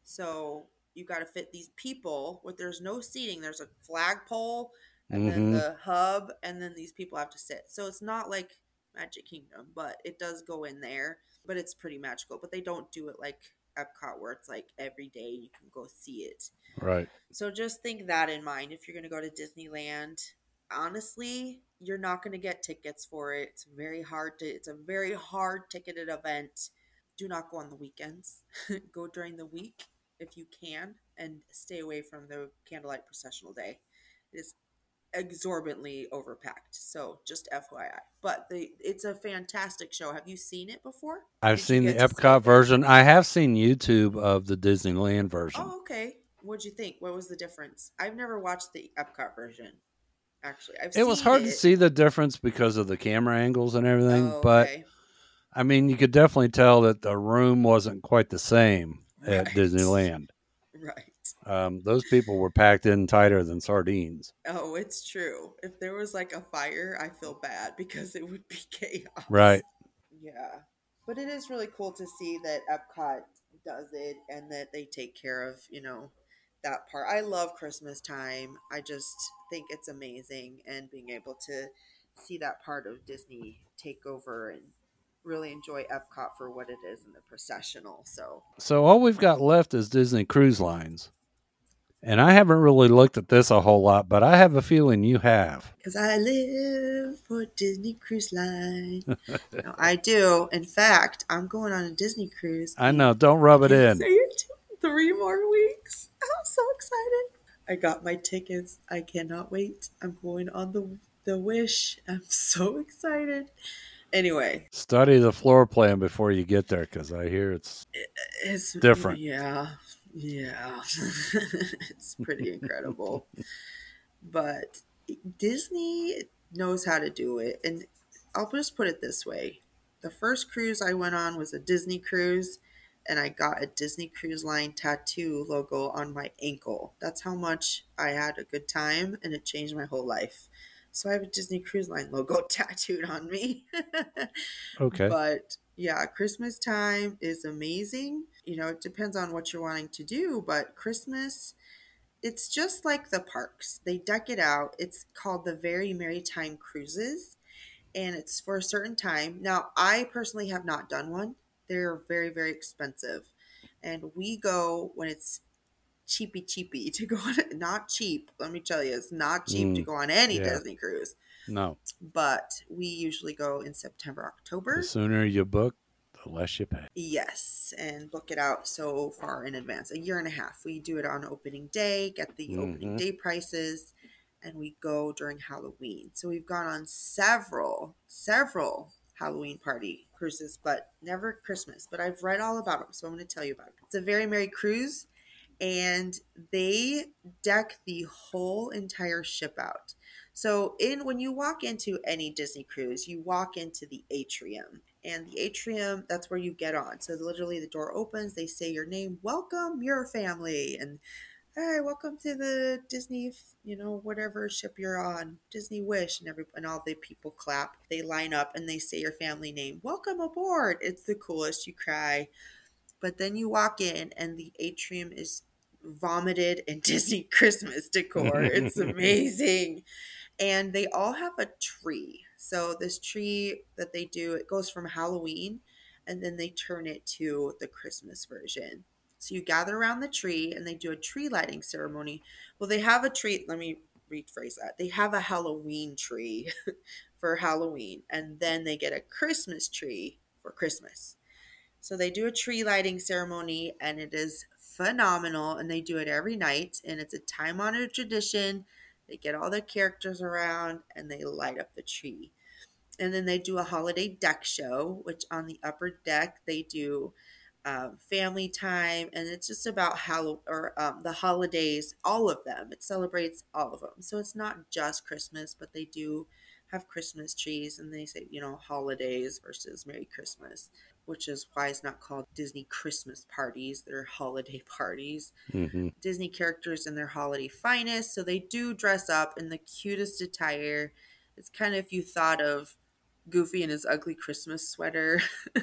So you got to fit these people with there's no seating. There's a flagpole and then
Mm-hmm.
the hub, and then these people have to sit. So it's not like Magic Kingdom, but it does go in there. But it's pretty magical. But they don't do it like Epcot where it's like every day you can go see it.
Right.
So just think that in mind if you're going to go to Disneyland. Honestly, you're not going to get tickets for it. It's a very hard ticketed event. Do not go on the weekends. Go during the week if you can and stay away from the candlelight processional day. It is exorbitantly overpacked. So just FYI. But it's a fantastic show. Have you seen it before?
I've
Did you
seen the
get to see
Epcot
it then?
version. I have seen YouTube of the Disneyland version.
Oh, okay. What'd you think? What was the difference? I've never watched the Epcot version. Actually, I've
It was
seen
hard to
it.
see the difference because of the camera angles and everything,
Oh,
but
okay.
I mean, you could definitely tell that the room wasn't quite the same at
Right.
Disneyland.
Right.
Those people were packed in tighter than sardines.
Oh, it's true. If there was like a fire, I feel bad because it would be chaos.
Right.
Yeah. But it is really cool to see that Epcot does it and that they take care of, that part. I love Christmas time. I just think it's amazing and being able to see that part of Disney take over and really enjoy Epcot for what it is in the processional. So,
So all we've got left is Disney Cruise Lines. And I haven't really looked at this a whole lot, but I have a feeling you have.
because I live for Disney Cruise Line. No, I do. In fact, I'm going on a Disney cruise
I
in,
know. Don't
I
rub it
can't
in.
say it, 3 more weeks. I'm so excited. I got my tickets. I cannot wait. I'm going on the Wish. I'm so excited. Anyway,
Study the floor plan before you get there because I hear it's
it's
different.
yeah. It's pretty incredible. But Disney knows how to do it. And I'll just put it this way. The first cruise I went on was a Disney cruise, and I got a Disney Cruise Line tattoo logo on my ankle. That's how much I had a good time, and it changed my whole life. So I have a Disney Cruise Line logo tattooed on me.
Okay.
But yeah, Christmas time is amazing. It depends on what you're wanting to do, but Christmas, it's just like the parks. They deck it out. It's called the Very Merry Time Cruises, and it's for a certain time. Now, I personally have not done one. They're very, very expensive. And we go when it's cheapy to go on it. Not cheap. Let me tell you, it's not cheap to
Mm,
go on any
yeah.
Disney cruise.
No.
But we usually go in September,
The
October.
sooner you book, the less you pay.
Yes, and book it out so far in advance, a year and a half. We do it on opening day, get the opening
Mm-hmm.
day prices, and we go during Halloween. So we've gone on several Halloween party cruises, but never Christmas. But I've read all about them, so I'm going to tell you about it. It's a very merry cruise, and they deck the whole entire ship out. So in when you walk into any Disney cruise, you walk into the atrium. And the atrium, that's where you get on. So literally the door opens, they say your name, welcome your family. And Hey, welcome to the Disney, whatever ship you're on, Disney Wish, and all the people clap. They line up and they say your family name. Welcome aboard. It's the coolest. You cry. But then you walk in and the atrium is vomited in Disney Christmas decor. It's amazing. And they all have a tree. So this tree that they do, it goes from Halloween and then they turn it to the Christmas version. So you gather around the tree and they do a tree lighting ceremony. Well, they have a tree, let me rephrase that. They have a Halloween tree for Halloween and then they get a Christmas tree for Christmas. So they do a tree lighting ceremony and it is phenomenal and they do it every night and it's a time honored tradition. They get all the characters around and they light up the tree. And then they do a holiday deck show, which on the upper deck they do family time, and it's just about the holidays, all of them. It celebrates all of them, so it's not just Christmas, but they do have Christmas trees, and they say holidays versus Merry Christmas, which is why it's not called Disney Christmas parties. They're holiday parties.
Mm-hmm.
Disney characters in their holiday finest, so they do dress up in the cutest attire. It's kind of if you thought of Goofy in his ugly Christmas sweater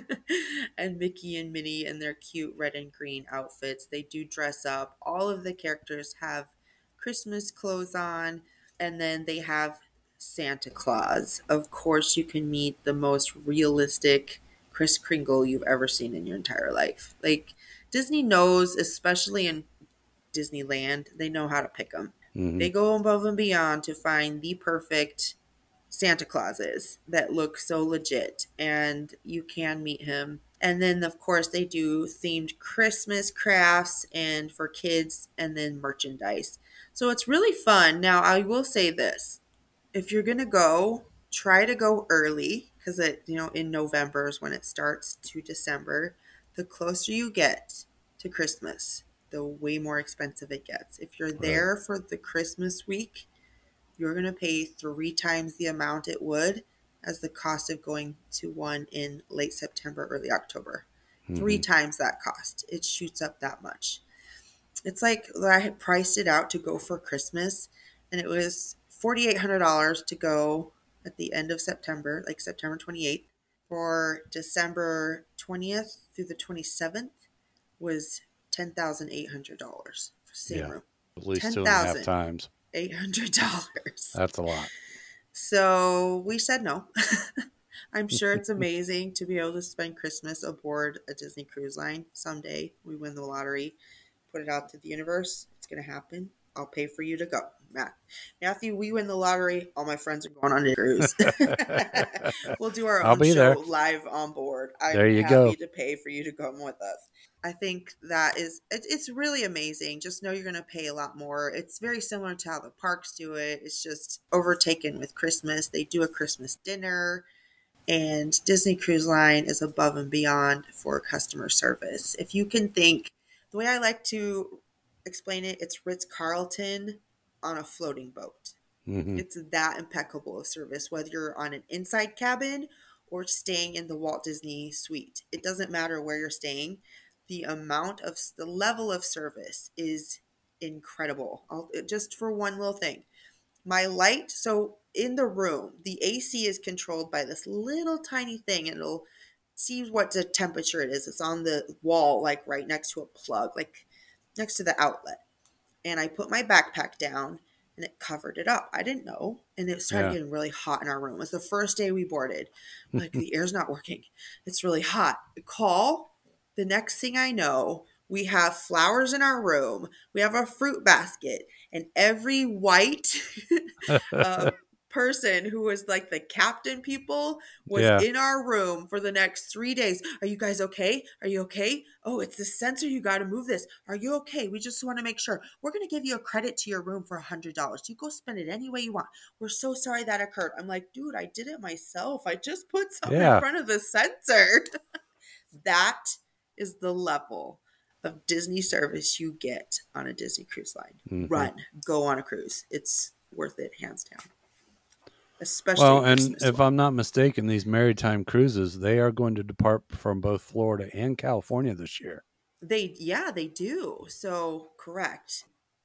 and Mickey and Minnie in their cute red and green outfits. They do dress up. All of the characters have Christmas clothes on, and then they have Santa Claus. Of course, you can meet the most realistic Kris Kringle you've ever seen in your entire life. Like, Disney knows, especially in Disneyland, they know how to pick them.
Mm-hmm.
They go above and beyond to find the perfect Santa Clauses that look so legit, and you can meet him. And then, of course, they do themed Christmas crafts and for kids, and then merchandise. So it's really fun. Now, I will say this: if you're gonna go, try to go early because in November is when it starts to December. The closer you get to Christmas, the way more expensive it gets. If you're
Right.
there for the Christmas week, you're going to pay 3 times the amount it would as the cost of going to one in late September, early October.
Mm-hmm.
3 times that cost. It shoots up that much. It's like I had priced it out to go for Christmas, and it was $4,800 to go at the end of September, like September 28th. For December 20th through the 27th was $10,800 for same room.
At least 2.5 times.
$800.
That's a lot.
So we said no. I'm sure it's amazing to be able to spend Christmas aboard a Disney cruise line. Someday we win the lottery, put it out to the universe. It's going to happen. I'll pay for you to go. Matthew, we win the lottery. All my friends are going on a cruise. We'll do our own show live on board. I'm happy to pay for you to come with us. I think that it's really amazing. Just know you're going to pay a lot more. It's very similar to how the parks do it. It's just overtaken with Christmas. They do a Christmas dinner, and Disney Cruise Line is above and beyond for customer service. If you can think, the way I like to explain it, it's Ritz-Carlton on a floating boat.
Mm-hmm.
It's that impeccable of service, whether you're on an inside cabin or staying in the Walt Disney suite. It doesn't matter where you're staying. The level of service is incredible. Just for one little thing, my light, so in the room, the AC is controlled by this little tiny thing, and it'll see what the temperature it is. It's on the wall, like right next to a plug, like next to the outlet. And I put my backpack down and it covered it up. I didn't know. And it started getting really hot in our room. It was the first day we boarded. Like, the air's not working. It's really hot. Call. The next thing I know, we have flowers in our room. We have a fruit basket. And every white person who was like the captain people was in our room for the next 3 days. Are you guys okay? Are you okay? Oh, it's the sensor. You got to move this. Are you okay? We just want to make sure. We're going to give you a credit to your room for $100. You go spend it any way you want. We're so sorry that occurred. I'm like, dude, I did it myself. I just put something in front of the sensor. That is the level of Disney service you get on a Disney cruise line. Mm-hmm. Run, go on a cruise. It's worth it, hands down. Especially
and if I'm not mistaken, these maritime cruises, they are going to depart from both Florida and California this year.
They do. So correct.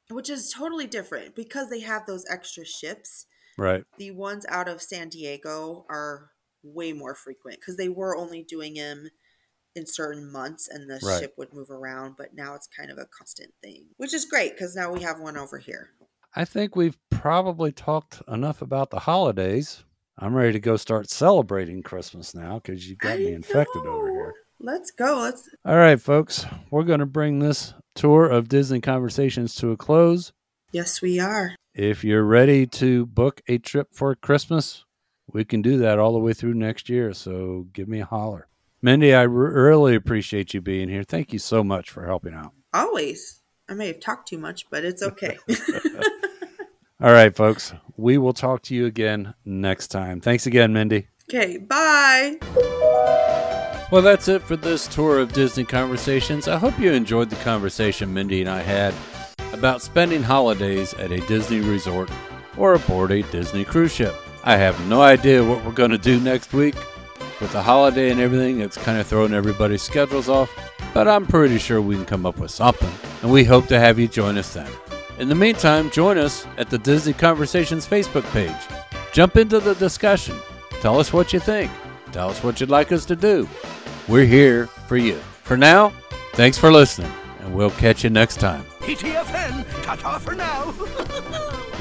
which is totally different because they have those extra ships.
Right.
The ones out of San Diego are way more frequent because they were only doing them in certain months and the ship would move around, but now it's kind of a constant thing, which is great because now we have one over here.
I think we've probably talked enough about the holidays. I'm ready to go start celebrating Christmas now because you got me infected over here.
Let's go.
All right, folks. We're going to bring this tour of Disney Conversations to a close.
Yes, we are.
If you're ready to book a trip for Christmas, we can do that all the way through next year. So give me a holler. Mindy, I really appreciate you being here. Thank you so much for helping out.
Always. I may have talked too much, but it's okay.
All right, folks. We will talk to you again next time. Thanks again, Mindy.
Okay, bye.
Well, that's it for this tour of Disney Conversations. I hope you enjoyed the conversation Mindy and I had about spending holidays at a Disney resort or aboard a Disney cruise ship. I have no idea what we're going to do next week. With the holiday and everything, it's kind of throwing everybody's schedules off, but I'm pretty sure we can come up with something, and we hope to have you join us then. In the meantime, join us at the Disney Conversations Facebook page. Jump into the discussion. Tell us what you think. Tell us what you'd like us to do. We're here for you. For now, thanks for listening, and we'll catch you next time.
PTFN, ta-ta for now.